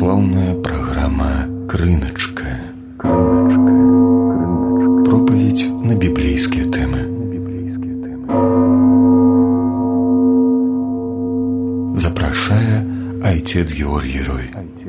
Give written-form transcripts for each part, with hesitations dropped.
Православная программа «Крыночка». Проповедь на библейские темы. Запрашая отец Георгий Рой.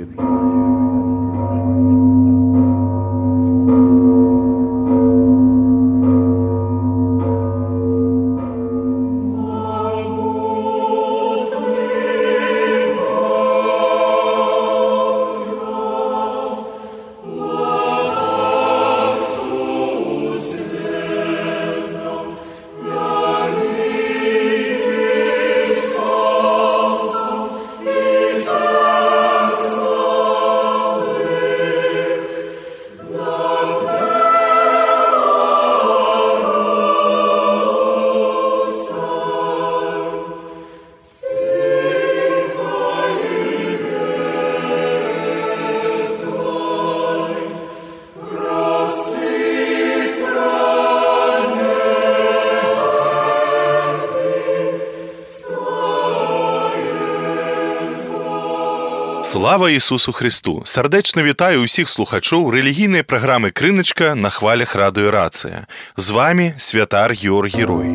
Слава Ісусу Христу! Сардэчна вітаю ўсіх слухачоў рэлігійнай праграмы «Крыночка» на хвалях радыё Рацыя. З вамі святар Георгій Рой.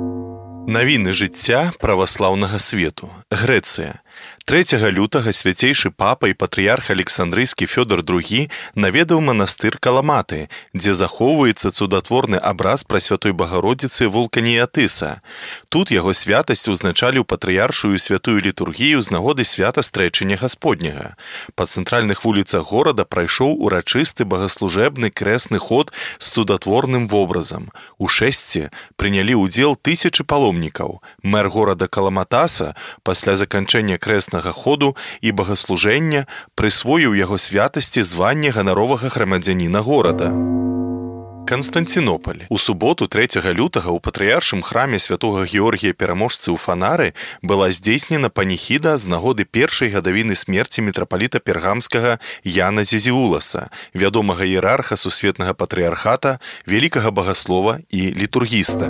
Навіны жыцця праваслаўнага свету. Грэцыя. 3 лютага свяцейшы папа і патрыярх Александрыйскі Фёдор II наведаў манастыр Каламаты, дзе захоўваецца цудатворны абраз Прасвятой Багародзіцы Вулканіятыса. Тут яго святасць узначаліў патрыяршую святую літургію з нагоды свята Стрэчання Гасподняга. Па цэнтральных вуліцах горада прайшоў урачысты багаслужэбны крэсны ход з цудатворным вобразам. У шэсці прынялі ўдзел тысячы паломнікаў. Мэр горада Каламатаса пасля заканчэння крэснага ходу і багаслужэння прысвоіў яго святасці званне ганаровага грамадзяніна горада. Канстанцінопаль. У суботу 3 лютага ў патрыяршым храме святога Георгія Пераможцы ў Фанары была здзейснена паніхіда з нагоды першай гадавіны смерці мітрапаліта пергамскага Яна Зезіуласа, вядомага іерарха сусветнага патрыярхата, вялікага багаслова і літургіста.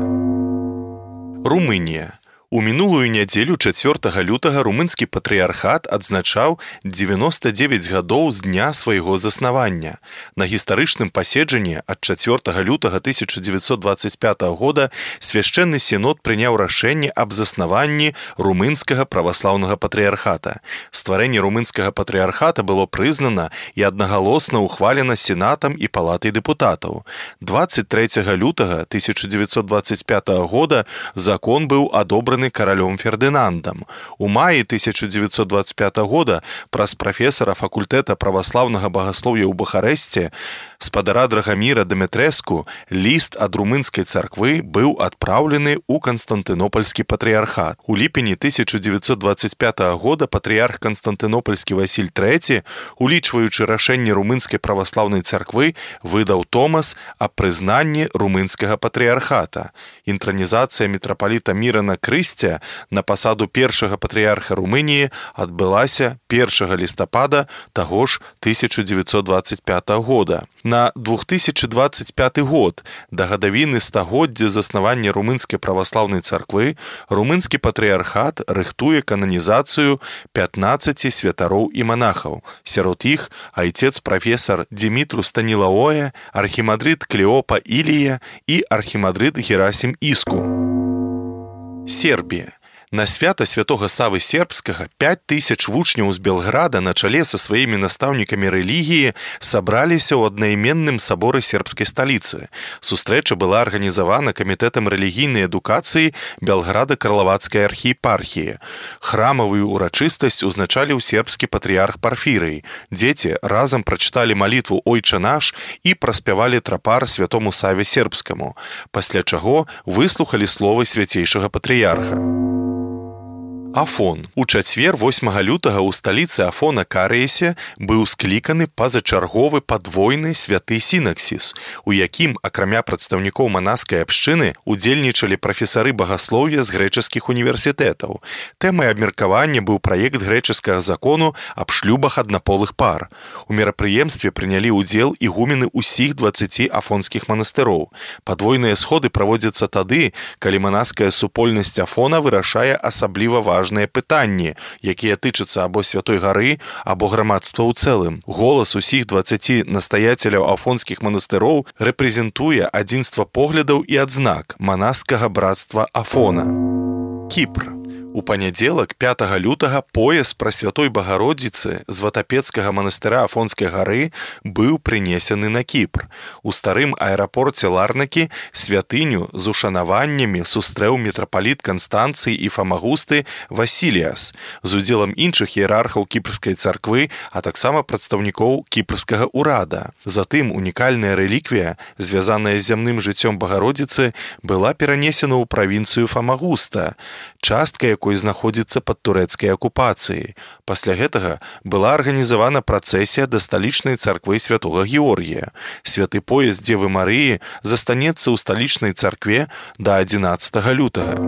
Румынія. У мінулую нядзелю 4 лютага румынскі патрыярхат адзначаў 99 гадоў з дня свайго заснавання. На гістарычным паседжанні ад 4 лютага 1925 года свяшчэнны сінод прыняў рашэнне аб заснаванні румынскага праваслаўнага патрыярхата. Стварэнне румынскага патрыярхата было прызнана і аднагалосна ўхвалена сенатам і палатай дэпутатаў. 23 лютага 1925 года закон быў адобраны каралём Фердынандам. У маі 1925 года праз прафесара факультэта праваслаўнага багаслоўя ў Бухарэсце спадара Драгаміра Дэметрэску ліст ад румынскай царквы быў адпраўлены ў Канстантынопольскі патрыярхат. У ліпені 1925 года патрыярх Канстантынопольскі Васіль III, улічваючы рашэнне румынскай праваслаўнай царквы, выдаў томас аб прызнанні румынскага патрыярхата. Інтранізацыя мітрапаліта Мірана Крысця на пасаду першага патрыярха Румыніі адбылася 1 лістапада таго ж 1925 года. На 2025 год, да гадавіны стагоддзя заснавання румынскай праваслаўнай царквы, румынскі патрыярхат рыхтуе кананізацыю 15 святароў і манахаў. Сярод іх айцец прафесар Димитру Станілаоя, архімандрыт Клеопа Ілія і архімандрыт Герасім Іску. Сербія. На свята святога Савы Сербскага 5000 вучняў з Белграда на чале са сваімі настаўнікамі рэлігіі сабраліся ў аднайменным саборы сербскай сталіцы. Сустрэча была арганізавана камітэтам рэлігійнай адукацыі Белграда-Карлавацкай архіепархіі. Храмавую урачыстасць узначаліў сербскі патрыярх Парфірый. Дзеці разам прачыталі малітву «Ойча наш» і праспявалі трапар святому Саве Сербскаму, пасля чаго выслухалі словы свяцейшага патрыярха. Афон. У чацвер 8 лютага ў сталіцы Афона Карыесе быў скліканы пазачарговы падвойны святы сінаксіс, у якім, акрамя прадстаўнікоў манаскай абшчыны, удзельнічалі прафесары багаслоўя з грэчаскіх універсітэтаў. Тэмай абмеркавання быў праект грэчаскага закону аб шлюбах аднаполых пар. У мерапрыемстве прынялі ўдзел ігумены ўсіх 20 афонскіх манастыроў. Падвойныя сходы праводзяцца тады, калі манаская супольнасць Афона вырашае асабліва важную важныя пытанні, якія тычацца або Святой гары, або грамадства ў цэлым. Голас усіх 20 настаяцеляў афонскіх манастыроў рэпрэзентуе адзінства поглядаў і адзнак манаскага братства Афона. Кіпр. У панядзелак 5 лютага пояс Прасвятой Багародзіцы з Ватапецкага манастыра Афонскай гары быў прынесены на Кіпр. У старым аэрапорце Ларнакі святыню з ушанаваннямі сустрэў мітрапаліт Канстанцый і Фамагусты Васіліас з удзелам іншых іерархаў кіпрскай царквы, а таксама прадстаўнікоў кіпрскага ўрада. Затым унікальная рэліквія, звязаная з зямным жыццём Багародзіцы, была перанесена ў правінцыю Фамагуста, частка якой знаходзіцца пад турэцкай акупацыяй. Пасля гэтага была арганізавана працэсія да сталічнай царквы святога Георгія. Святы пояс Дзевы Марыі застанецца ў сталічнай царкве да 11 лютага.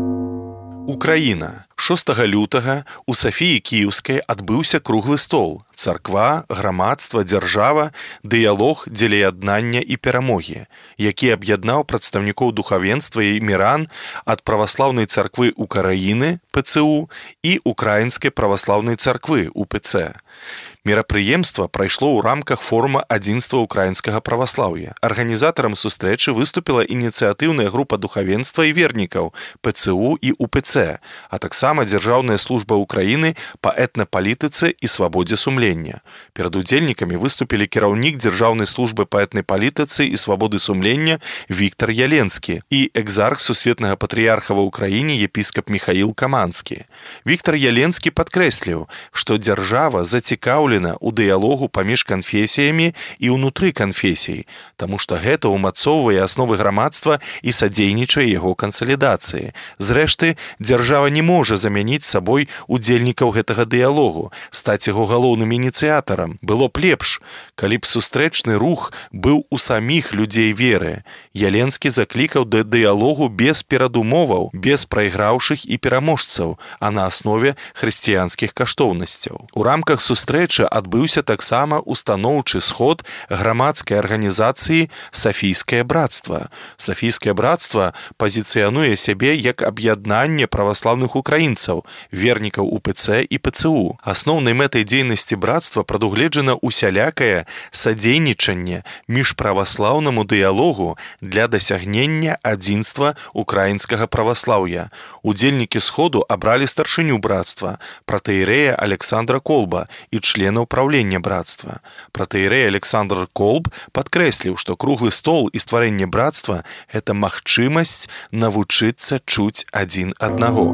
Украіна. 6 лютага у Сафіі Кіеўскай адбыўся круглы стол. Царква, грамадства, дзяржава, дыялог дзеля яднання і перамогі, які аб'яднаў прадстаўнікоў духавенства і міран ад праваслаўнай царквы Украіны, ПЦУ, і Украінскай праваслаўнай царквы, УПЦ. Мерапрыемства прайшло ў рамках форума адзінства украінскага праваслаўя. Арганізатарам сустрэчы выступіла ініцыятыўная група духавенства і вернікаў ПЦУ і УПЦ, а таксама Дзяржаўная служба Украіны па этнапалітыцы і свабодзе сумлення. Перад удзельнікамі выступілі кіраўнік Дзяржаўнай службы па этнапалітыцы і свабоды сумлення Віктар Яленскі і экзарх сусветнага патрыярха ва ўкраіне епіскап Міхаіл Каманскі. Віктар Яленскі падкрэсліў, што дзяржава зацікаўлена у дыялогу паміж канфесіямі і ўнутры канфесій, таму што гэта ўмацоўвае асновы грамадства і садзейнічае яго кансалідацыі. Зрэшты, дзяржава не можа замяніць сабой удзельнікаў гэтага дыялогу, стаць яго галоўным ініцыятарам. Было б лепш, калі б сустрэчны рух быў у саміх людзей веры. Яленскі заклікаў да дыялогу без перадумоваў, без прайграўшых і пераможцаў, а на аснове хрысціянскіх каштоўнасцяў. У рамках сустрэчы адбыўся таксама устаноўчы сход грамадскай арганізацыі «Сафійскае братства». «Сафійскае братства» пазіцыянуе сябе як аб'яднанне праваслаўных украінцаў, вернікаў УПЦ і ПЦУ. Асноўнай мэтай дзейнасці братства прадугледжана усялякае садзейнічанне міжправаслаўнаму дыялогу для дасягнення адзінства украінскага праваслаўя. Удзельнікі сходу абралі старшыню братства, пратэірэя Александра Колба і членаў правлення братства. Пратэірэй Александр Колб падкрэсліў, што круглы стол і стварэнне братства – гэта магчымасць навучыцца чуць адзін аднаго.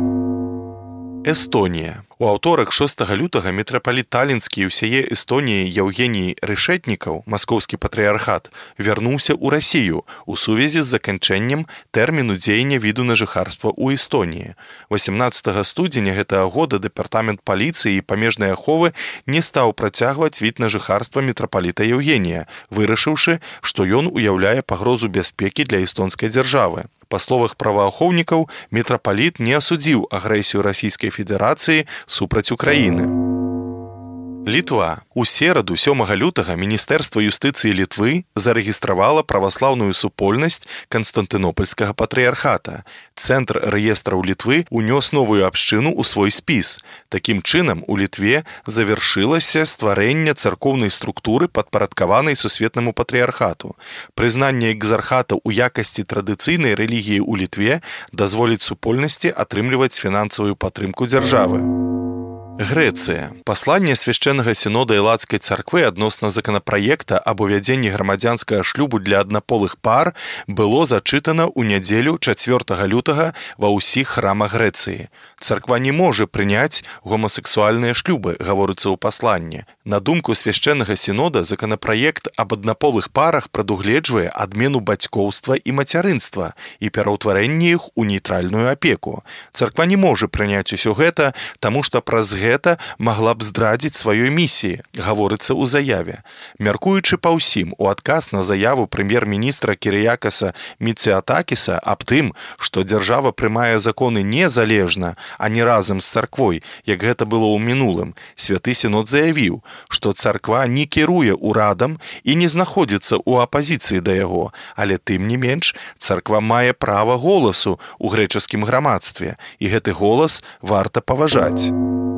Эстонія. У аўторак 6 лютага мітрапаліт Талінскі і ўсяе Эстоніі Яўгеній Рышэтнікаў, маскоўскі патрыярхат, вярнуўся ў Расію у сувязі з заканчэннем тэрміну дзеяння віду на жыхарства ў Эстоніі. 18 студзеня гэтага года дэпартамент паліцыі і памежнай аховы не стаў працягваць від на жыхарства мітрапаліта Яўгенія, вырашыўшы, што ён уяўляе пагрозу бяспекі для эстонскай дзяржавы. Па словах праваахоўнікаў, мітрапаліт не асудзіў агрэсію Расійскай Федэрацыі супраць Украіны. Літва. У сераду 7 лютага Міністэрства юстыцыі Літвы зарэгістравала праваслаўную супольнасць Канстантынопольскага патрыярхата. Цэнтр рэестраў Літвы унёс новую абшчыну ў свой спіс. Такім чынам, у Літве завяршылася стварэнне царкоўнай структуры, падпарадкаванай сусветнаму патрыярхату. Прызнанне экзархата ў якасці традыцыйнай рэлігіі ў Літве дазволіць супольнасці атрымліваць фінансавую падтрымку дзяржавы. Грэцыя. Пасланне свяшчэннага сінода Іладскай царквы адносна законапраекта аб увядзенні грамадзянскага шлюбу для аднаполых пар было зачытана ў нядзелю 4 лютага ва ўсіх храмах Грэцыі. Царква не можа прыняць гомасексуальныя шлюбы, гаворыцца ў пасланні. На думку свяшчэннага сінода, законапраект аб аднаполых парах прадугледжвае адмену бацькоўства і мацярынства і пераўтварэнне іх у нейтральную апеку. Царква не можа прыняць усё гэта, таму што праз гэта магла б здрадзіць сваёй місіі, гаворыцца ў заяве. Мяркуючы па ўсім, у адказ на заяву прэм'ер-міністра Кірыякаса Міцыятакіса аб тым, што дзяржава прымае законы незалежна, а не разам з царквой, як гэта было ў мінулым, Святы Сінод заявіў, што царква не кіруе ўрадам і не знаходзіцца ў апазіцыі да яго, але тым не менш царква мае права голасу ў грэчаскім грамадстве, і гэты голас варта паважаць.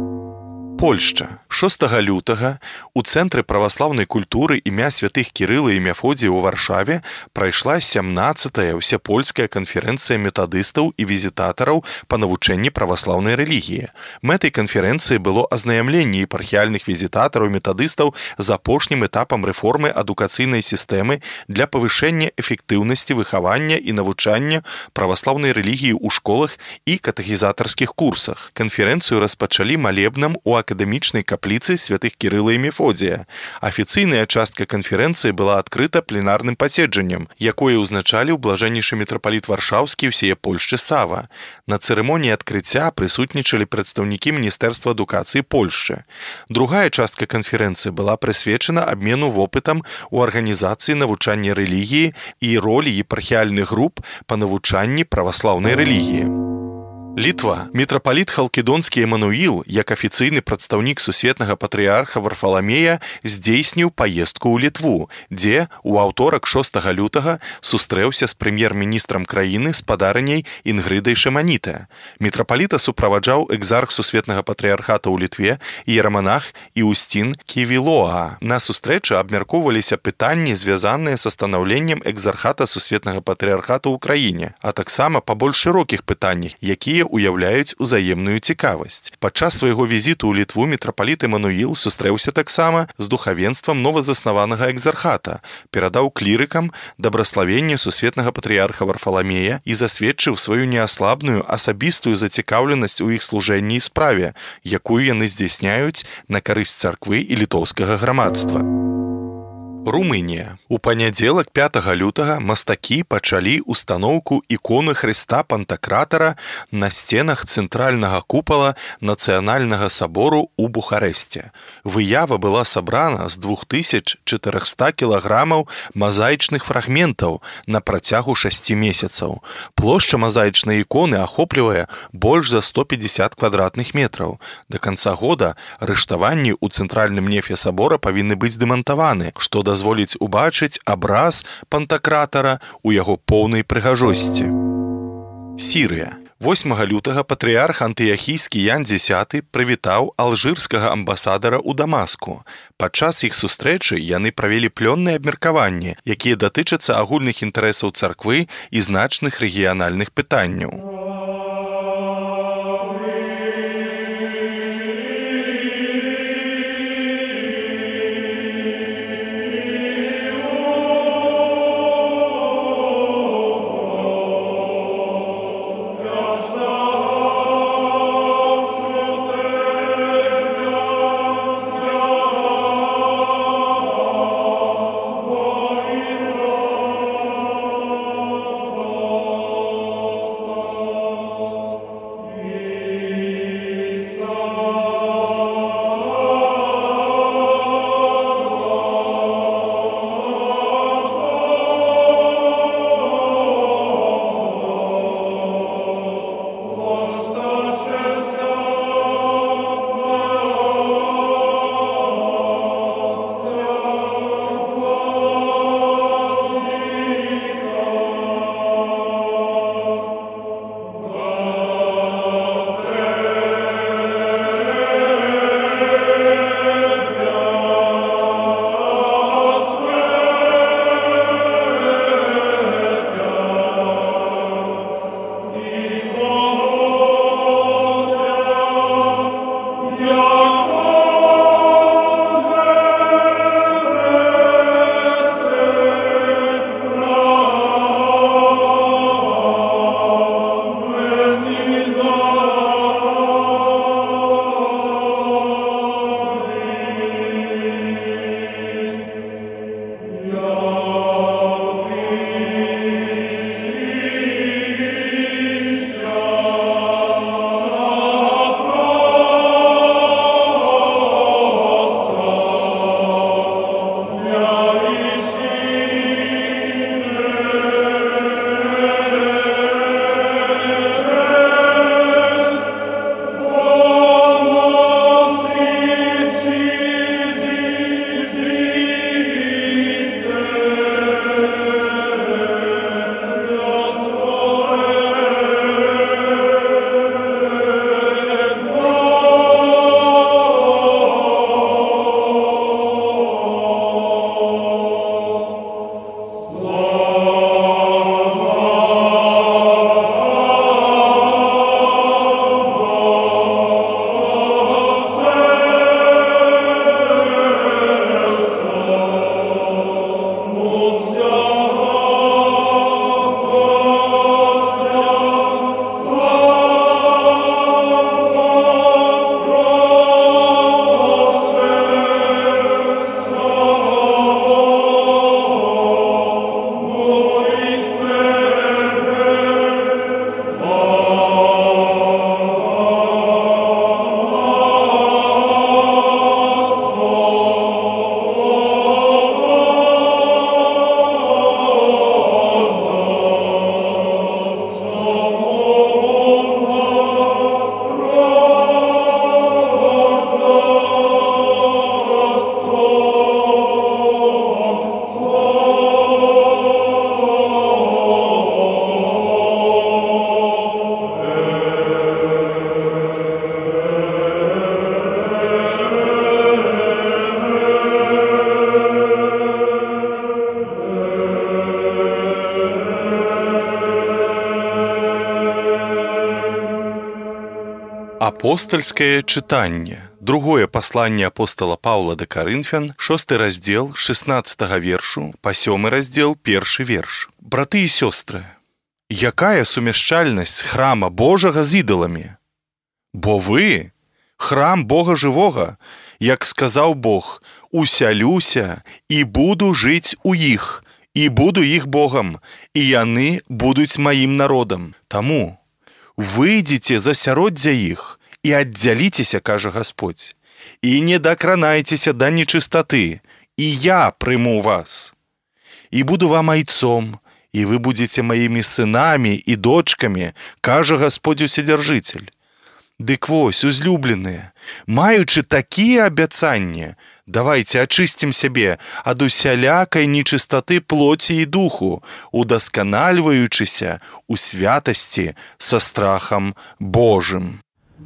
Польшча. 6 лютага у Цэнтры праваслаўнай культуры імя святых Кірыла і Мефодія ў Варшаве прайшла 17-я ўсепольская канферэнцыя метадыстаў і візітатараў па навучэнні праваслаўнай рэлігіі. Мэтай канферэнцыі было азнаямленне епархіяльных візітатараў метадыстаў з апошнім этапам рэформы адукацыйнай сістэмы для павышэння эфектыўнасці выхавання і навучання праваслаўнай рэлігіі ў школах і катэхізатарскіх курсах. Канферэнцыю распачалі малебнам у акадэмічнай капліцы святых Кірыла і Мефодія. Афіцыйная частка канферэнцыі была адкрыта пленарным паседжаннем, якое ўзначаліў блажэннейшы мітрапаліт Варшаўскі ўсее Польшчы Сава. На цырымоніі адкрыцця прысутнічалі прадстаўнікі Міністэрства адукацыі Польшчы. Другая частка канферэнцыі была прысвечана абмену вопытам у арганізацыі навучання рэлігіі і ролі епархіяльных груп па навучанні праваслаўнай рэлігіі. Літва. Мітрапаліт Халкідонскі Эмануіл, як афіцыйны прадстаўнік сусветнага патрыярха Варфаламея, здзейсніў паездку ў Літву, дзе ў аўторак 6 лютага сустрэўся з прэм'ер-міністрам краіны спадарыняй Інгрыдай Шаманіта. Мітрапаліта суправаджаў экзарх сусветнага патрыярхата ў Літве іераманах Іўсцін Ківілоа. На сустрэчы абмяркоўваліся пытанні, звязаныя са станаўленнем экзархата сусветнага патрыярхата ў краіне, а таксама па больш шырокіх пытаннях, якія уяўляюць узаемную цікавасць. Падчас свайго візіту ў Літву мітрапаліт Эмануіл сустрэўся таксама з духавенствам новазаснаванага экзархата, перадаў клірыкам дабраславенне сусветнага патрыярха Варфаламея і засведчыў сваю неаслабную асабістую зацікаўленасць у іх служэнні і справе, якую яны здзяйсняюць на карысць царквы і літоўскага грамадства. Румынія. У панядзелак 5 лютага мастакі пачалі устаноўку іконы Хрыста Пантакратара на сценах цэнтральнага купала Нацыянальнага сабору ў Бухарэсце. Выява была сабрана з 2400 кілаграмаў мазаічных фрагментаў на працягу 6 месяцаў. Плошча мазаічнай іконы ахоплівае больш за 150 квадратных метраў. Да канца года арыштаванні ў цэнтральным нефе сабора павінны быць дэмантаваны, што дазволіць убачыць абраз Пантакратара ў яго поўнай прыгажосці. Сірыя. 8 лютага патрыярх антыяхійскі Ян X прывітаў алжырскага амбасадара ў Дамаску. Падчас іх сустрэчы яны правялі плённыя абмеркаванні, якія датычацца агульных інтарэсаў царквы і значных рэгіянальных пытанняў. Апостальскае чытанне. Другое пасланне апостала Паўла да Карынфян, 6 раздзел 16 вершу па 7 раздзел 1 верш. Браты і сёстры, якая сумяшчальнасць храма Божага з ідоламі? Бо вы храм Бога жывога, як сказаў Бог: «Усялюся і буду жыць у іх, і буду іх Богам, і яны будуць маім народам. Таму выйдзіце засяроддзя іх і аддзяліцеся, кажа Гасподзь, і не дакранайцеся да нечыстаты, і я прыму вас. І буду вам айцом, і вы будзеце маімі сынамі і дочкамі, кажа Гасподзь Уседзяржыцель». Дык вось, узлюбленыя, маючы такія абяцанні, давайце ачысцім сябе ад усялякай нечыстаты плоці і духу, удасканальваючыся ў святасці са страхам Божым.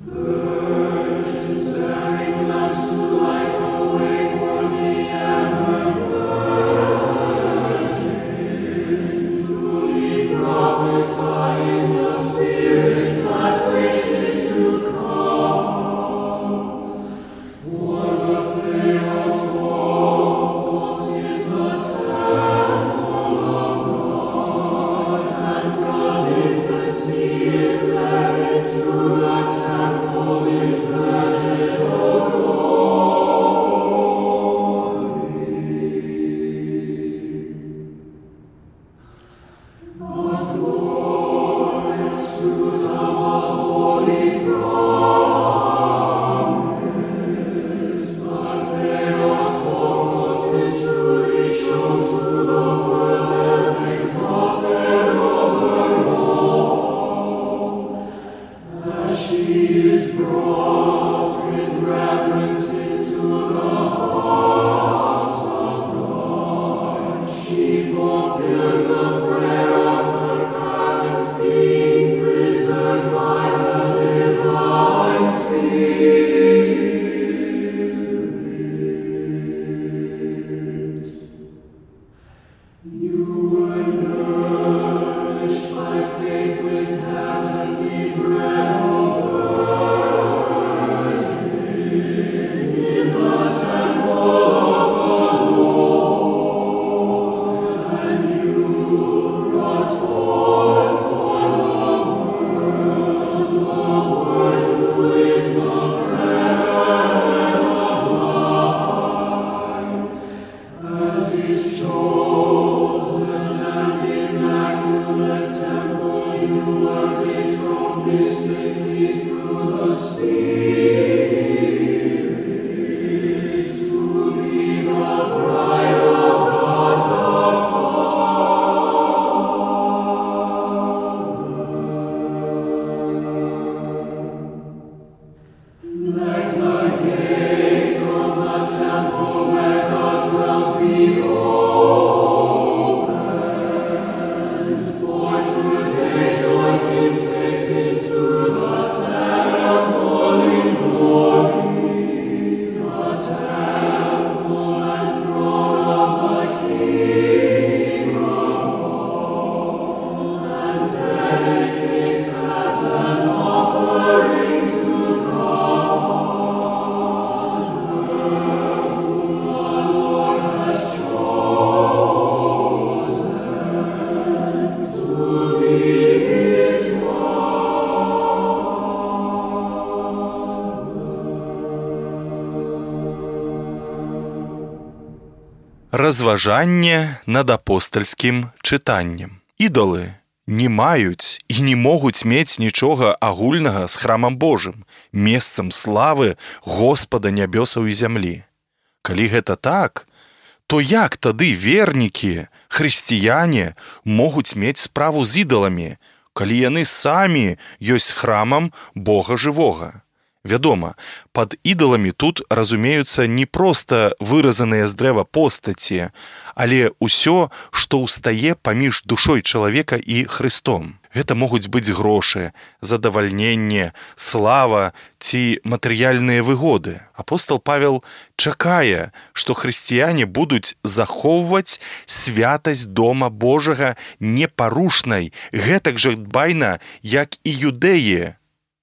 Разважанне над апостальскім чытаннем. Ідолы не маюць і не могуць мець нічога агульнага з храмам Божым, месцам славы Господа нябёсаў і зямлі. Калі гэта так, то як тады вернікі, хрысціяне могуць мець справу з ідоламі, калі яны самі ёсць храмам Бога жывога? Вядома, пад ідоламі тут разумеюцца не проста выразаныя з дрэва постаці, але ўсё, што ўстае паміж душой чалавека і Хрыстом. Гэта могуць быць грошы, задавальненне, слава ці матэрыяльныя выгоды. Апостал Павел чакае, што хрысціяне будуць захоўваць святасць дома Божага непарушнай, гэтак жа дбайна, як і юдэі.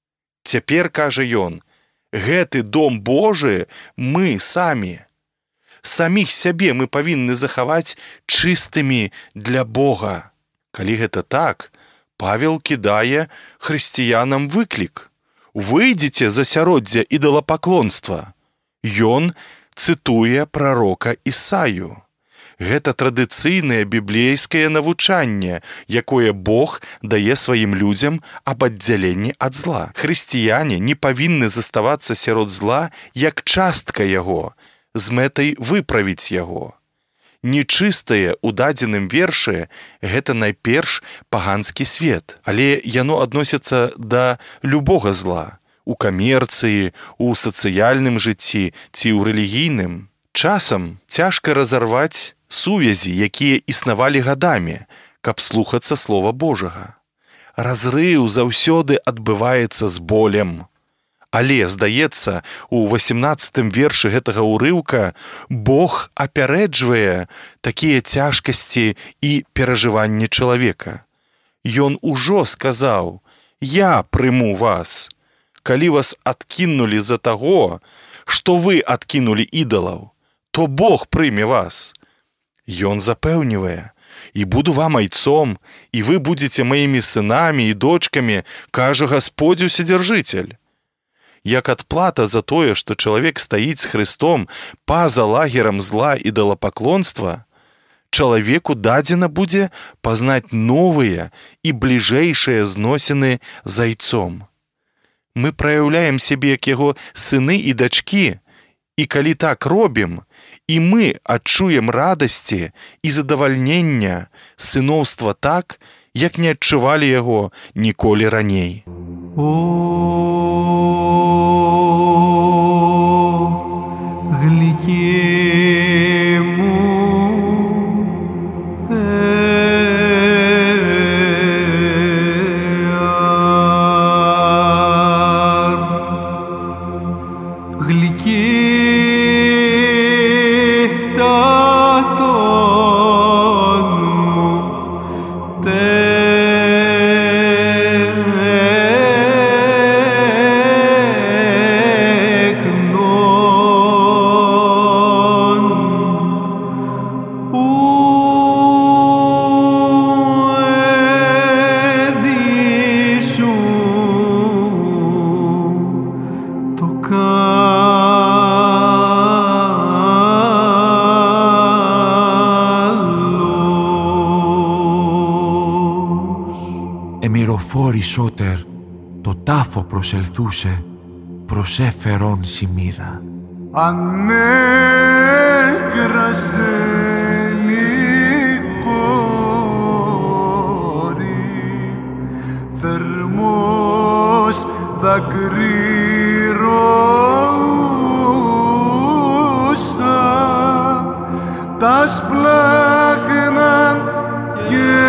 Цяпер, кажа ён, гэты дом Божы мы самі. Саміх сябе мы павінны захаваць чыстымі для Бога. Калі гэта так, Павел кідае хрысціянам выклік. Выйдзіце з асяроддзя ідалапаклонства. Ён цытуе прарока Ісаю. Гэта традыцыйнае біблейскае навучанне, якое Бог дае сваім людзям аб аддзяленні ад зла. Хрысціяне не павінны заставацца сярод зла як частка яго, з мэтай выправіць яго. Нечыстае ў дадзеным вершы гэта найперш паганскі свет, але яно адносіцца да любога зла, у камерцыі, у сацыяльным жыцці ці ў рэлігійным. Часам цяжка разарваць сувязі, якія існавалі гадамі, каб слухацца слова Божага. Разрыў заўсёды адбываецца з болем. Але, здаецца, у 18 вершы гэтага ўрыўка Бог апярэджвае такія цяжкасці і перажыванні чалавека. Ён ужо сказаў: «Я прыму вас, калі вас адкінулі за таго, што вы адкінулі ідалаў, то Бог прыме вас». Ён запэўнівае: «І буду вам айцом, і вы будзеце маімі сынамі і дочкамі, кажа Гасподзь Уседзяржыцель». Як адплата за тое, што чалавек стаіць з Хрыстом па-за лагерам зла і ідалапаклонства, чалавеку дадзена будзе пазнаць новыя і бліжэйшыя зносіны з айцом. Мы праяўляем сябе як яго сыны і дачкі, і калі так робім, і мы адчуем радасці і задавальнення сыноўства так, як не адчувалі яго ніколі раней. Εμυροφόρησότερ το τάφο προσελθούσε, προσέφερον σημήρα. Ανέκρασεν η κόρη, θερμός δακρύρωσα, τα σπλάχνα και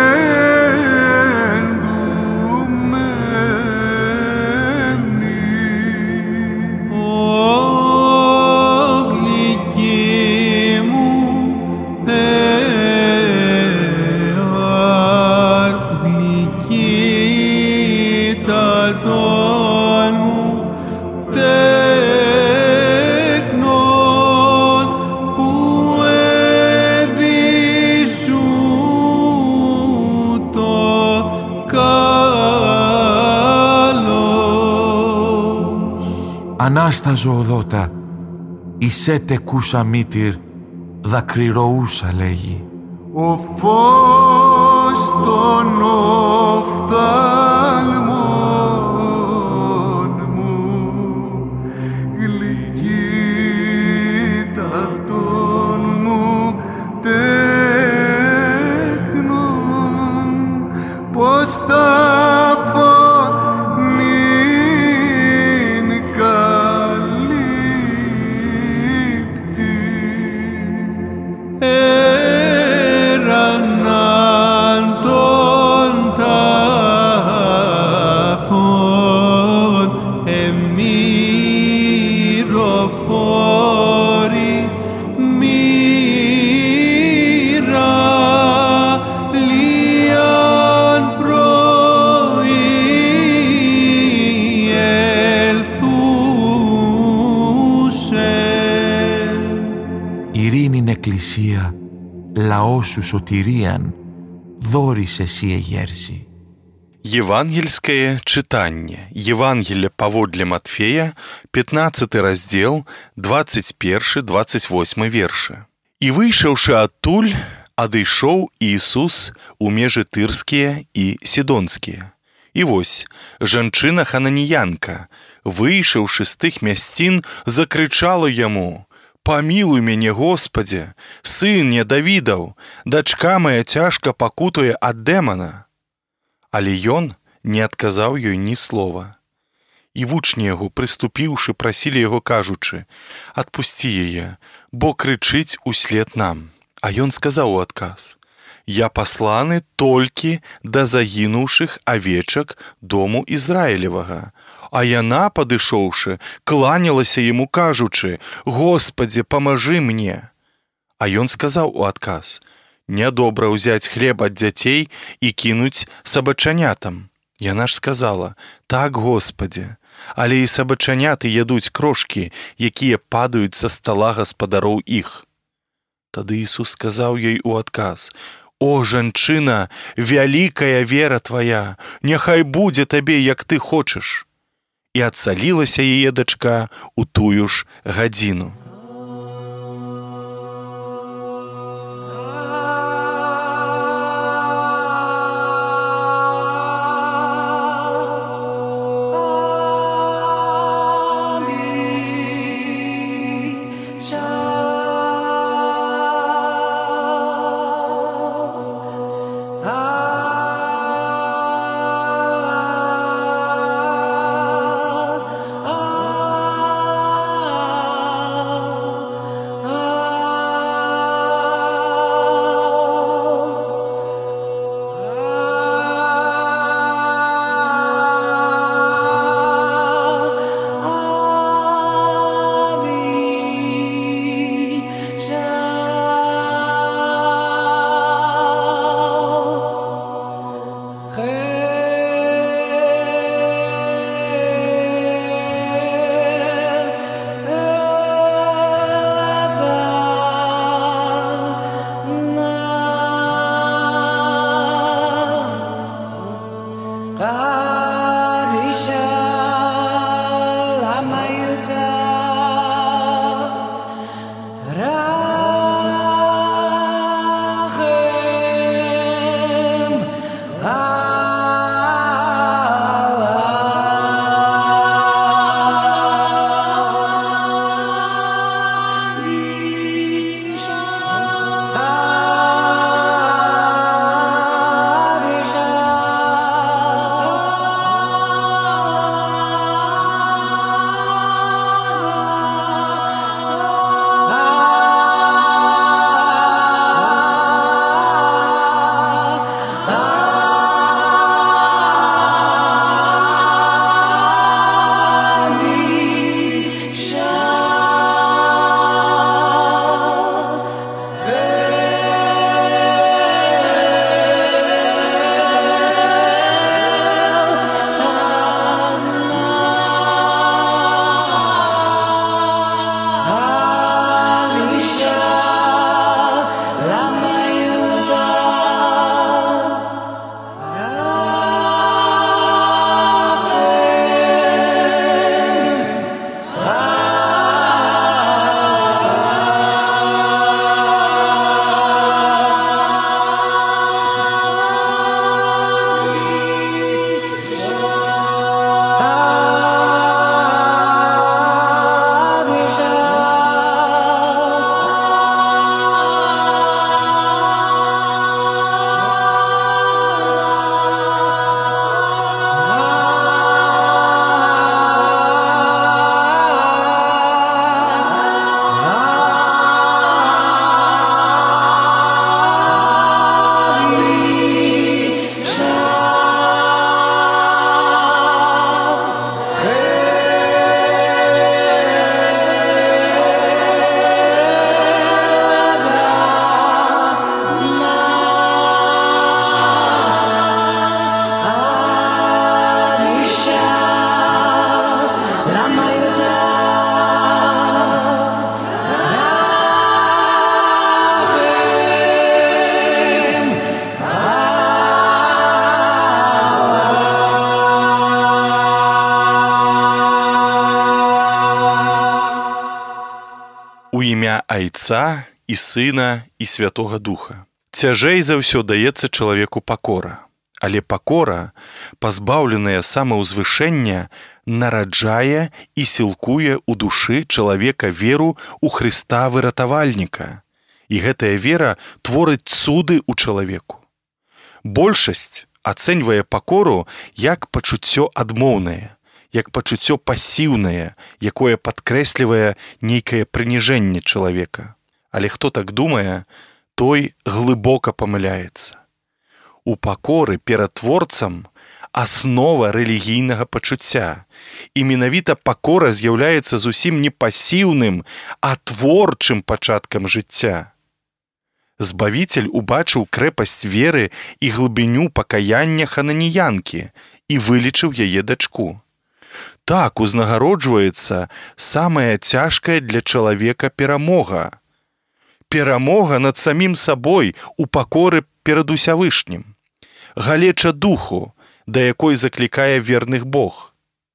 Ανάστα ζωοδότα, εισέ τεκούσα μήτυρ, δακρυρωούσα λέγει. Ο φως των οφθάλμων μου, γλυκύτατον μου τέκνον, πως τα φωνήν καλύπτει. Έραναν των τάφων εμυροφόροι μοίρα λίαν πρωί εκκλησία, λαό σου σωτηρίαν, δώρεις εσύ εγέρση. Евангельское чытанне. Евангелие паводле Матфея, 15 раздзел, 21-28 вершы. «І выйшаўшы адтуль, адышоў Іісус у межы тырскія і сідонскія. І вось, жанчына хананіянка, выйшаўшы з тых мясцін, закрычала яму: «Памілуй мяне, Господзе, сын не Давідаў, дачка моя цяжка пакутуе ад дэмана». Але ён не адказаў ёй ні слова. І вучні яго, прыступіўшы, прасілі яго, кажучы: «Адпусці яе, бо крычыць услед нам». А ён сказаў у адказ: «Я пасланы толькі да загінуўшых авечак дому Ізраілевага». А яна, падышоўшы, кланялася яму, кажучы: «Господзе, памажы мне». А ён сказаў у адказ: «Нядобра ўзяць хлеб ад дзяцей і кінуць сабачанятам». Яна ж сказала: «Так, Господзе, але і сабачаняты ядуць крошкі, якія падаюць са стала гаспадароў іх». Тады Ісус сказаў ёй у адказ: «О, жанчына, вялікая вера твая, няхай будзе табе, як ты хочаш». І адцалілася яе дачка у тую ж гадзіну. У імя Айца і Сына і Святога Духа. Цяжэй за ўсё даецца чалавеку пакора. Але пакора, пазбаўленая самаўзвышэння, нараджае і сілкуе ў душы чалавека веру ў Хрыста выратавальніка. І гэтая вера творыць цуды ў чалавеку. Большасць ацэньвае пакору як пачуццё адмоўнае, як пачуццё пасіўнае, якое падкрэслівае нейкае прыніжэнне чалавека. Але хто так думае, той глыбока памыляецца. У пакоры перад Творцам аснова рэлігійнага пачуцця, і менавіта пакора з'яўляецца зусім не пасіўным, а творчым пачаткам жыцця. Збавіцель убачыў крэпасць веры і глыбіню пакаяння хананіянкі і вылечыў яе дачку. Так узнагароджваецца самая цяжкая для чалавека перамога. Перамога над самім сабой у пакоры перад Усявышнім. Галеча духу, да якой заклікае верных Бог.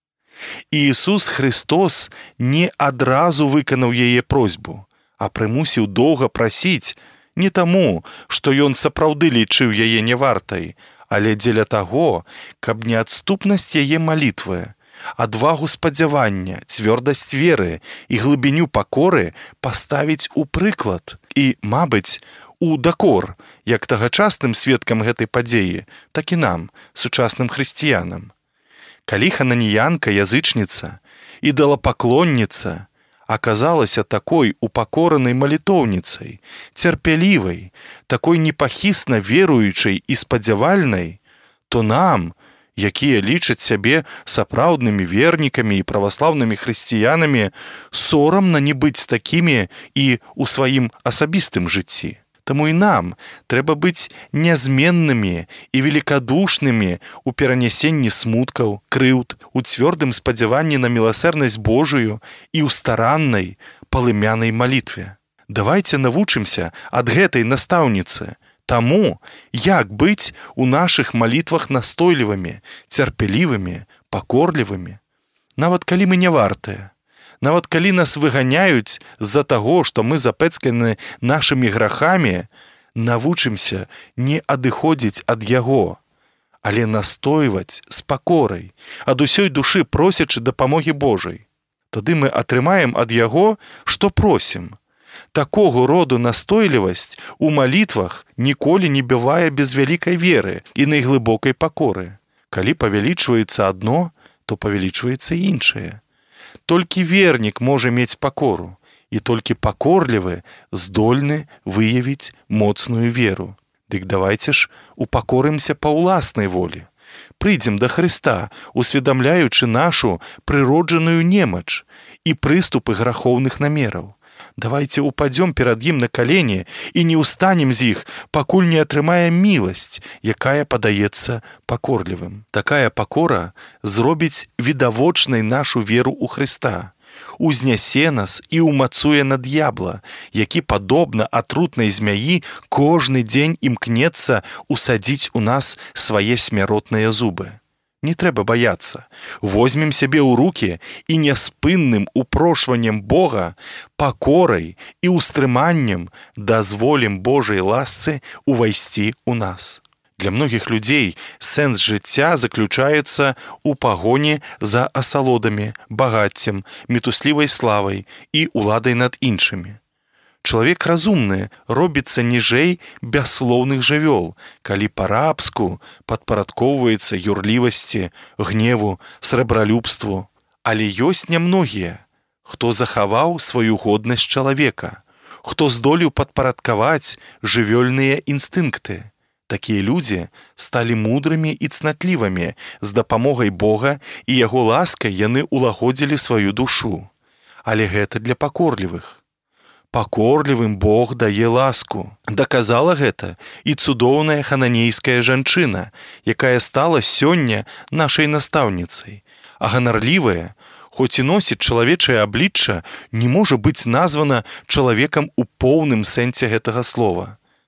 І Ісус Христос не адразу выканаў яе просьбу, а прымусіў доўга прасіць, не таму, што ён сапраўды лічыў яе нявартай, але дзеля таго, каб неадступнасць яе малітвы, адвагу спадзявання, цвёрдасць веры і глыбіню пакоры паставіць у прыклад і, мабыць, у дакор, як тагачасным сведкам гэтай падзеі, так і нам, сучасным хрысціянам. Калі хананіянка, язычніца, ідалапаклонніца аказалася такой упакоранай малітоўніцай, цярпялівай, такой непахісна веруючай і спадзявальнай, то нам, якія лічаць сябе сапраўднымі вернікамі і праваслаўнымі хрысціянамі, сорамна не быць такімі і ў сваім асабістым жыцці. Таму і нам трэба быць нязменнымі і велікадушнымі ў перанясенні смуткаў, крыўд, у цвёрдым спадзяванні на міласэрнасць Божую і ў стараннай, палымянай малітве. Давайце навучымся ад гэтай настаўніцы таму, як быць у нашых малітвах настойлівымі, цярпелівымі, пакорлівымі. Нават калі мы не вартыя. Нават калі нас выганяюць з-за таго, што мы запэцканы нашымі грахамі, навучымся не адыходзіць ад яго, але настойваць з пакорай, ад усёй душы просячы дапамогі Божай. Тады мы атрымаем ад яго, што просім. Такога роду настойлівасць у малітвах ніколі не бывае без вялікай веры і найглыбокай пакоры. Калі павялічваецца адно, то павялічваецца іншае. Толькі вернік можа мець пакору, і толькі пакорлівы здольны выявіць моцную веру. Дык давайце ж упакорымся па ўласнай волі. Прыйдзем да Хрыста, усведамляючы нашу прыроджаную немач і прыступы грахоўных намераў. Давайце упадзём перад ім на калені і не ўстанем з іх, пакуль не атрымаем міласць, якая падаецца пакорлівым. Такая пакора зробіць відавочнай нашу веру ў Хрыста, узнясе нас і ўмацуе на д'ябла, які, падобна атрутнай змяі, кожны дзень імкнецца усадзіць у нас свае смяротныя зубы. Не трэба баяцца. Возьмем сябе ў рукі і няспынным упрошваннем Бога, пакорай і ўстрыманнем дазволім Божай ласцы увайсці ў нас. Для многіх людзей сэнс жыцця заключаецца ў пагоні за асалодамі, багаццем, мітуслівай славай і уладай над іншымі. Чалавек разумны робіцца ніжэй бясслоўных жывёл, калі па-рабску падпарадкоўваецца юрлівасці, гневу, срэбралюбству. Але ёсць нямногія, хто захаваў сваю годнасць чалавека, хто здолеў падпарадкаваць жывёльныя інстынкты. Такія людзі сталі мудрымі і цнатлівымі, з дапамогай Бога і яго ласкай яны ўлагодзілі сваю душу. Але гэта для пакорлівых. Пакорлівым Бог дае ласку. Даказала гэта і цудоўная хананейская жанчына, якая стала сёння нашай настаўніцай. А ганарлівая, хоць і носіць чалавечае аблічча, не можа быць названа чалавекам у поўным сэнсе гэтага слова.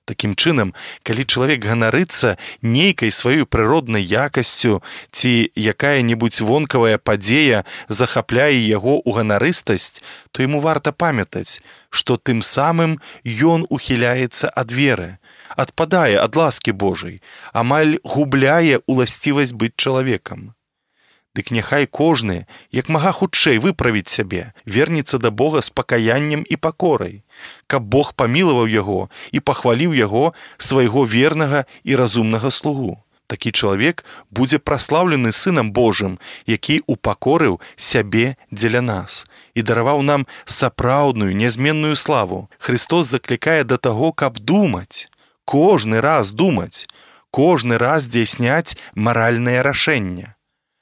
Такім чынам, калі чалавек ганарыцца нейкай сваёй прыроднай якасцю ці якая-небудзь вонкавая падзея захапляе яго ў ганарыстасць, то яму варта памятаць, што тым самым ён ухіляецца ад веры, адпадае ад ласкі Божай, амаль губляе уласцівасць быць чалавекам. Дык няхай кожны, як мага хутчэй выправіць сябе, вернецца да Бога з пакаяннем і пакорай, каб Бог памілаваў яго і пахваліў яго свайго вернага і разумнага слугу. Такі чалавек будзе праслаўлены Сынам Божым, які упакорыў сябе дзеля нас і дараваў нам сапраўдную, нязменную славу. Христос заклікае да таго, каб думаць, кожны раз думаць, кожны раз здзяйсняць маральнае рашэнне.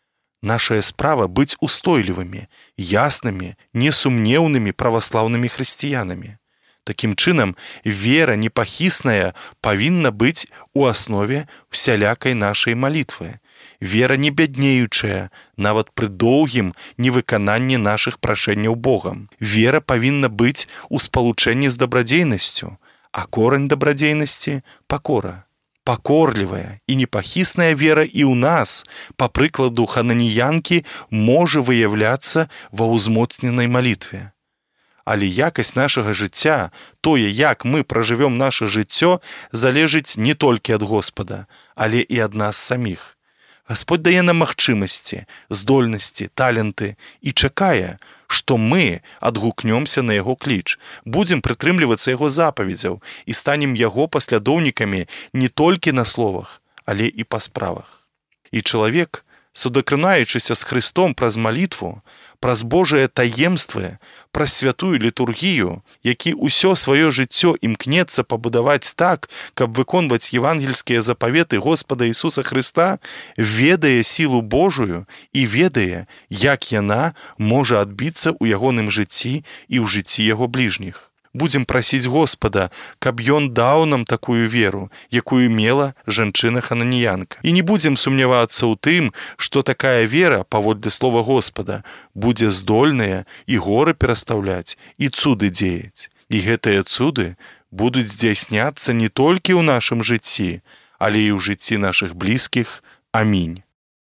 Нашая справа быць устойлівымі, яснымі, несумнеўнымі праваслаўнымі хрысціянамі. Такім чынам, вера непахісная павінна быць у аснове усялякай нашай малітвы. Вера не бяднеючая, нават пры доўгім невыкананні нашых прашэнняў Богам. Вера павінна быць у спалучэнні з дабрадзейнасцю, а корань дабрадзейнасці – пакора. Пакорлівая і непахісная вера і ў нас, па прыкладу хананіянкі, можа выяўляцца ва ўзмоцненай малітве. Але якасць нашага жыцця, тое, як мы пражывём наша жыццё, залежыць не толькі ад Господа, але і ад нас саміх. Гасподь дае нам магчымасці, здольнасці, таленты і чакае, што мы адгукнёмся на яго кліч, будзем прытрымлівацца яго запаведзяў і станем яго паслядоўнікамі не толькі на словах, але і па справах. І чалавек, судакрынаючыся з Христом праз малітву, праз Божыя таемствы, праз святую літургію, які ўсё сваё жыццё імкнецца пабудаваць так, каб выконваць евангельскія запаветы Господа Ісуса Христа, ведае сілу Божую і ведае, як яна можа адбіцца ў ягоным жыцці і ў жыцці яго бліжніх. Будзем прасіць Господа, каб ён даў нам такую веру, якую мела жанчына-хананіянка. І не будзем сумнявацца ў тым, што такая вера, паводле слова Господа, будзе здольная і горы перастаўляць, і цуды дзеяць. І гэтыя цуды будуць здзяйсняцца не толькі ў нашым жыцці, але і ў жыцці нашых блізкіх. Амінь.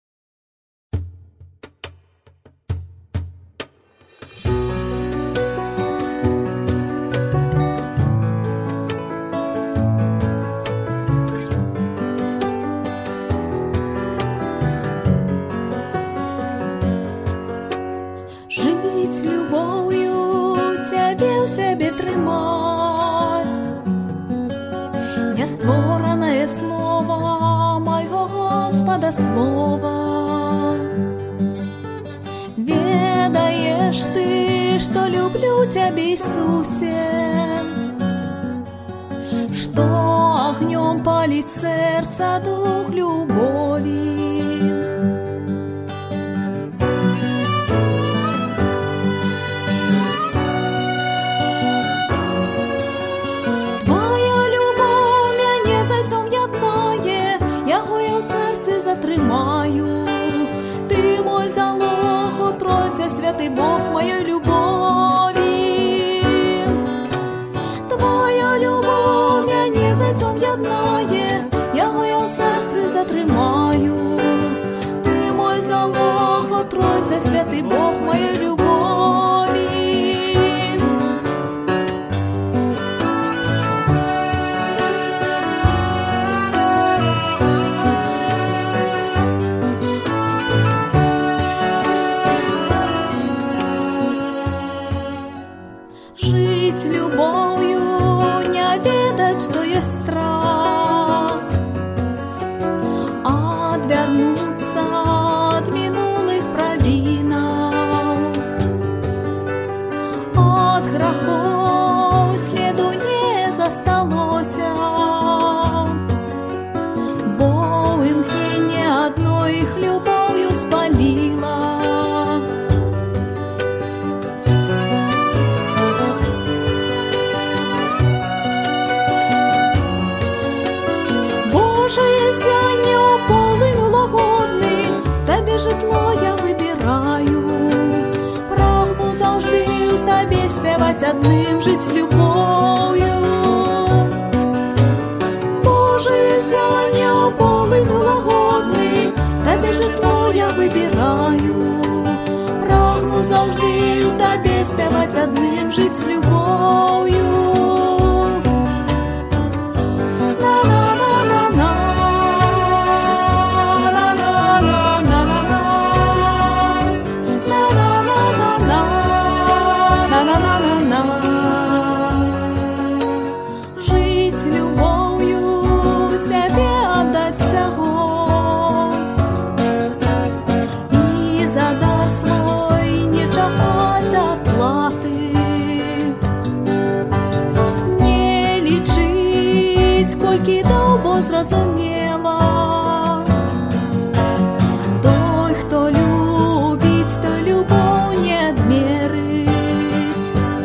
Слова. Ведаешь ты, что люблю тебя, Иисусе, что огнем палит сердце дух любови. Затримаю, ти мой залог у Тройці, святий Бог моєї любові. Твоя любов мене зайцем єднає, я його в серці затримаю. Ти мой залог у Тройці, святий Бог моєї любові. Жить любовью, не ведать, что есть страх, отвернуться от минулых провинов, от грехов следу не засталося, бо имхение одно их любовью спалило. Житло я вибираю, прагну завжди у тобі співать одним, жить з любов'ю. адным жыць з любоўю. Зразумела, той, хто любіць, той любоў не адмерыць.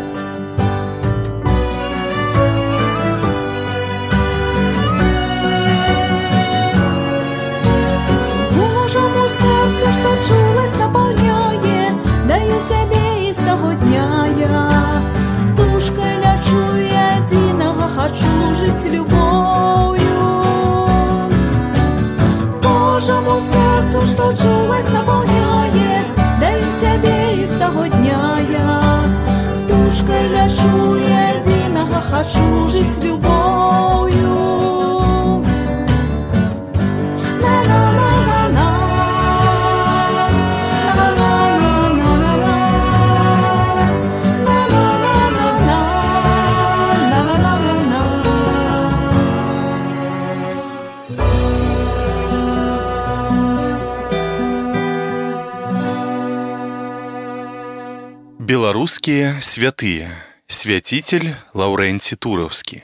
Божаму сэрцу, што чуласць напаўняе, даю сябе і з таго дня я душкай лячу і адзінага хачу жыць любоўю. Божаму сэрцу, што чуласць напаўняе, даю сябе і з таго дня я душкай ляжу і адзінага хачу жыць любоўю. Беларускія святыя. Свяцитель Лаўрэнцій Тураўскі.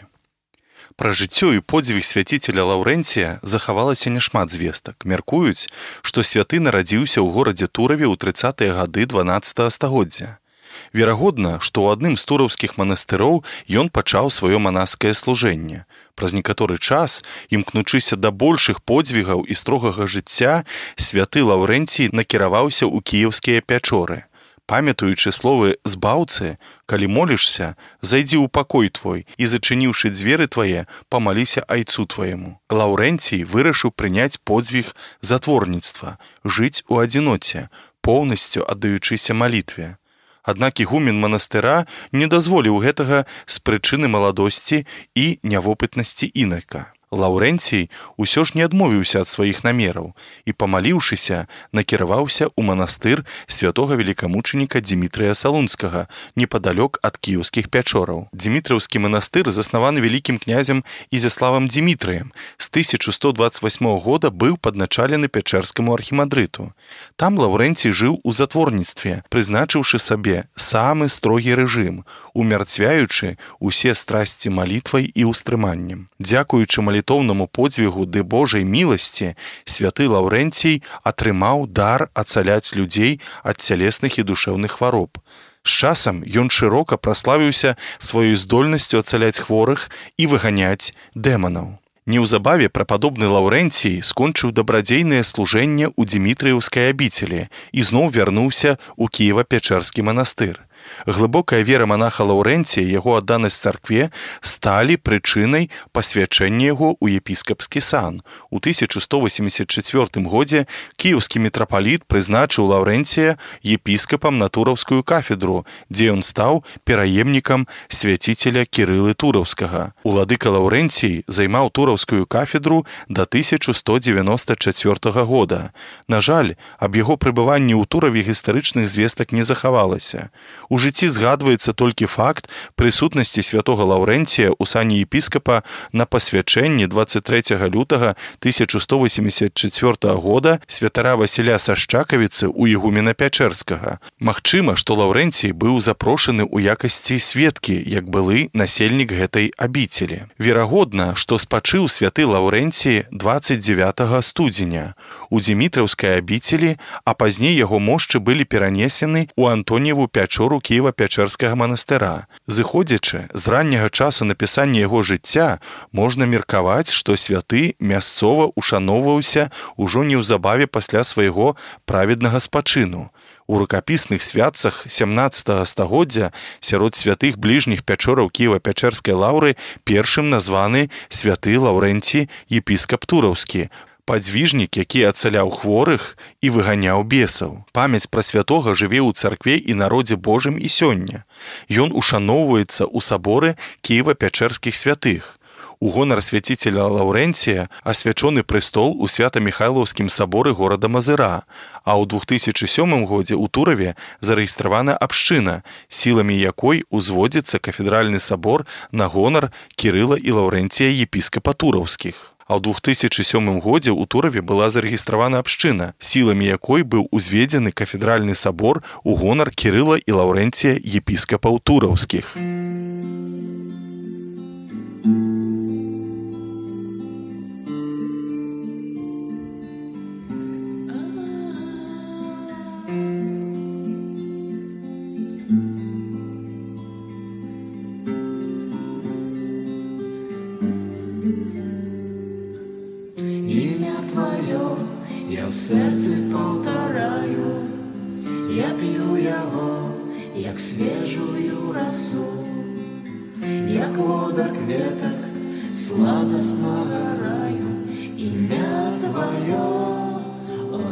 Пра жыццё і подзвіг свяціцеля Лаўрэнція захавалася няшмат звестак. Мяркуюць, што святы нарадзіўся ў горадзе Тураве ў 30-е гады 12 стагоддзя. Верагодна, што ў адным з тураўскіх манастыроў ён пачаў сваё манаскае служэнне. Праз некаторы час, імкнучыся да большых подзвігаў і строгага жыцця, святы Лаўрэнцій накіраваўся ў кіеўскія пячоры. Памятаючы словы збаўцы, калі молішся, зайдзі ў пакой твой і, зачыніўшы дзверы твае, памаліся айцу твайму. Лаўрэнцій вырашыў прыняць подзвіг затворніцтва, жыць у адзіноце, поўнасцю аддаючыся малітве. Аднак ігумен манастыра не дазволіў гэтага з прычыны маладосці і нявопытнасці інака. Лаўрэнцій усё ж не адмовіўся ад сваіх намераў і, памаліўшыся, накіраваўся ў манастыр святога велікамучаніка Дзімітрыя Салунскага, непадалёк ад кіеўскіх пячораў. Дзімітрыўскі манастыр, заснаваны вялікім князем Ізяславам Дзімітрыем, з 1128 года быў падначалены пячэрскаму архімандрыту. Там Лаўрэнцій жыў у затворніцтве, прызначыўшы сабе самы строгі рэжым, умярцвяючы усе страсці малітвай і ўстрыманнем. Дзякуючы малітоўнаму подзвігу ды Божай міласці, святы Лаўрэнцій атрымаў дар ацаляць людзей ад цялесных і душэўных хвароб. З часам ён шырока праславіўся сваёй здольнасцю ацаляць хворых і выганяць дэманаў. Неўзабаве прападобны Лаўрэнцій скончыў дабрадзейнае служэнне ў Дзімітрыеўскай абіцелі і зноў вярнуўся ў Кіева-Пячэрскі манастыр. Глыбокая вера манаха Лаўрэнція, яго адданасць царкве сталі прычынай пасвячэння яго ў епіскапскі сан. У 1184 годзе кіеўскі мітрапаліт прызначыў Лаўрэнція епіскапам на Тураўскую кафедру, дзе ён стаў пераемнікам свяціцеля Кірылы Тураўскага. Уладыка Лаўрэнцій займаў Тураўскую кафедру да 1194 года. На жаль, аб яго прыбыванні ў Тураве гістарычных звестак не захавалася. У жыцці згадваецца толькі факт прысутнасці святога Лаўрэнція ў сане епіскапа на пасвячэнні 23 лютага 1184 года святара Васіля Сашчакавіцы ў ігумена Пячэрскага. Магчыма, што Лаўрэнцій быў запрошаны ў якасці сведкі, як былы насельнік гэтай абіцелі. Верагодна, што спачыў святы Лаўрэнцій 29 студзеня у Дзімітрыўскай абіцелі, а пазней яго мошчы былі перанесены ў Антоніеву пячору Кіева-Пячэрскага манастыра. Зыходзячы з ранняга часу напісання яго жыцця, можна меркаваць, што святы мясцова ушаноўваўся ўжо неўзабаве пасля свайго праведнага спачыну. У рукапісных святцах 17 стагоддзя сярод святых бліжніх пячораў Кіева-Пячэрскай лаўры першым названы святы Лаўрэнцій епіскап Тураўскі, Падзвіжнік, які ацаляў хворых і выганяў бесаў. Памяць пра святога жыве ў царкве і народзе Божым і сёння. Ён ушаноўваецца ў саборы Кіева-Пячэрскіх святых. У гонар свяціцеля Лаўрэнція асвячоны прыстол у Свята-Міхайлаўскім саборы горада Мазыра, а ў 2007 годзе ў Тураве зарэгістравана абшчына, сіламі якой узводзіцца кафедральны сабор на гонар Кірыла і Лаўрэнція епіскапа Тураўскіх. А ў 2007 годзе ў Тураве была зарэгістравана абшчына, сіламі якой быў узведзены кафедральны сабор у гонар Кірыла і Лаўрэнція епіскапаў Тураўскіх. Я в серці повторяю, я п'ю його, як свіжую росу, як водар кветок сладостного раю, ім'я Твоє, о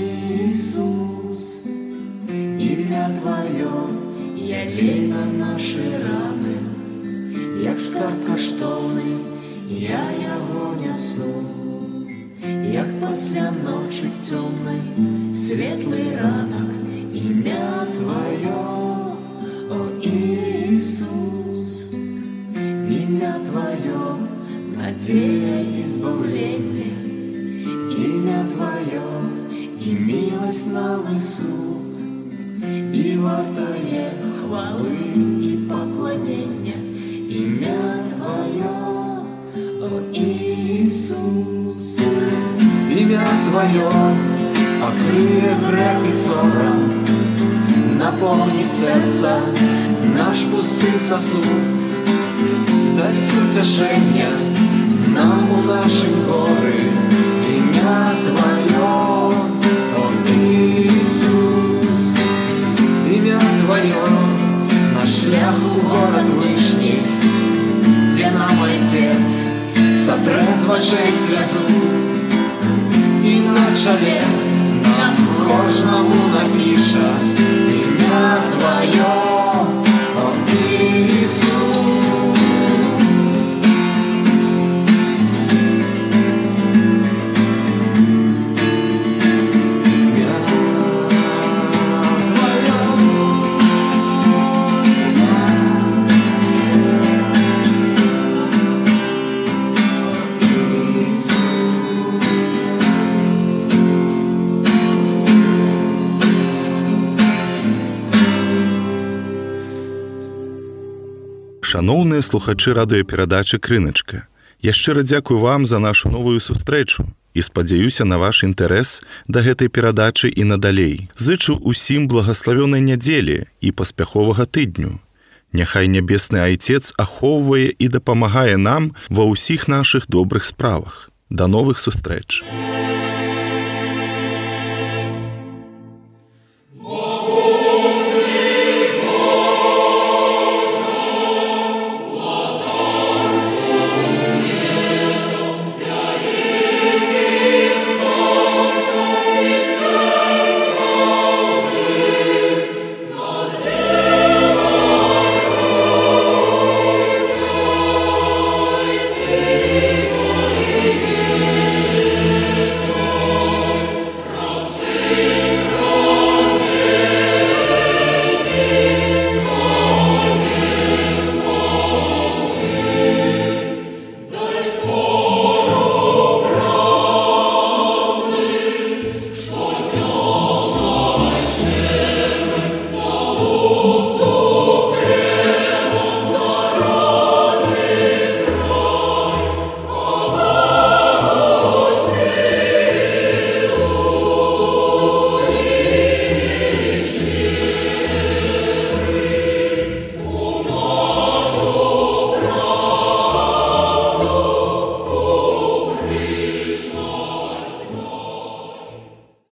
Ісус, ім'я Твоє, ялей на наші рани, як скарб коштовний, я його несу. Як після ночі темной светлый ранок, ім'я Твоє, о Ісус, ім'я Твоє, надія і збавлення, ім'я Твоє, і милость на суд, і вартає хвали і поклонення, ім'я Твоє, о Ісус. Ім'я Твоє окриє грех і сором, наповнить серця наш пустий сосуд, дасть утешення нам у наші гори. Ім'я Твоє, о Ісус, ім'я Твоє на шлях у город Вишній, де нам Отець сотре з очей сльозу, і на чолі нам кожному напише ім'я Твоє, о Ісус. Шаноўныя слухачы радыёперадачы «Крыначка», я шчыра дзякую вам за нашу новую сустрэчу і спадзяюся на ваш інтарэс да гэтай перадачы і надалей. Зычу усім благаславёнай нядзелі і паспяховага тыдню. Няхай нябесны Айцец ахоўвае і дапамагае нам ва ўсіх нашых добрых справах. Да новых сустрэч!